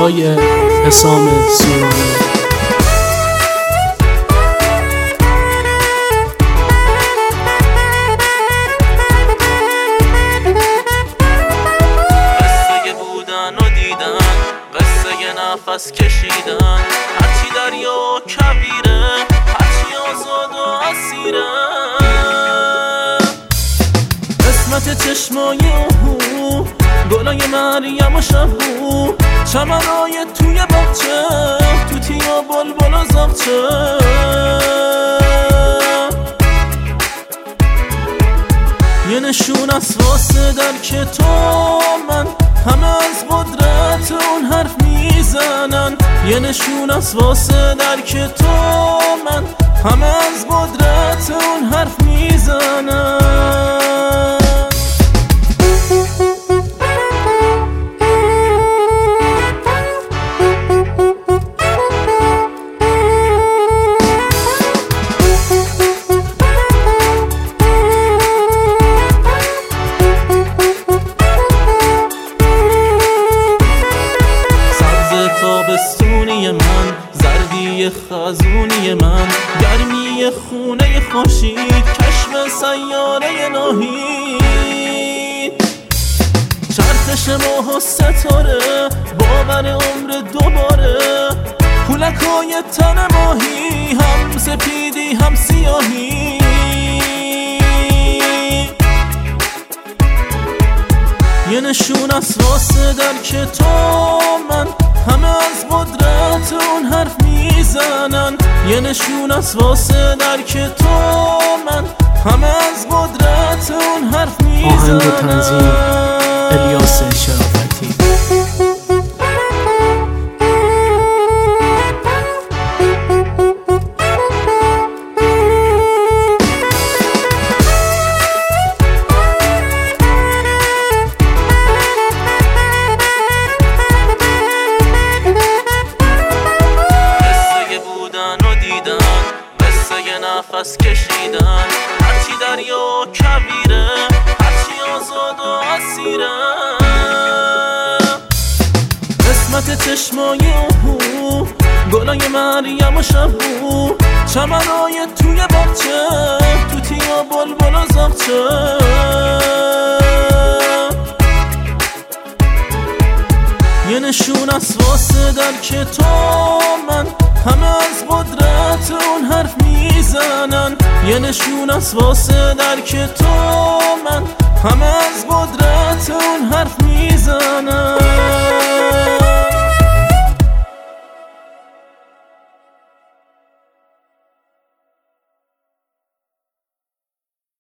آقای حسام سورانی. قصه بودن و دیدن، قصه نفس کشیدن، هرچی دریا و کویره، هرچی آزاد و اسیره. قسمت چشمای اوهو، گلای مریم و شبو، چمنای توی باغچه، توتی و بلبل و زاغچه. یه نشون از واسه درک تو من، همه از قدرت اون حرف میزنن. یه نشون از واسه درک تو من، همه از قدرت اون حرف میزنن. تابستونی من، زردی خزونی من، گرمی خونه خورشید، کشف سیاره ناهید، چرخش ماه و ستاره، باور عمر دوباره، پولکای تن ماهی، هم سپیدی هم سیاهی. یه نشون از واسه درک تو من، همه از قدرت اون حرف میزنن. یه نشون از واسه درک تو من، همه از قدرت اون حرف میزنن. آهنگ و تنظیم الیاس شرافتی. نفس کشیدن، هرچی دریا و کویره، هرچی آزاد و اسیره. قسمت چشمای اوهو، گلای مریم و شبو، چمنای توی باغچه، توتی و بلبل و زاغچه. یه نشون از واسه درک تو من، همه از قدرت اون حرف میزنن. یه نشون از واسه درک تو من، همه از قدرت اون حرف میزنن.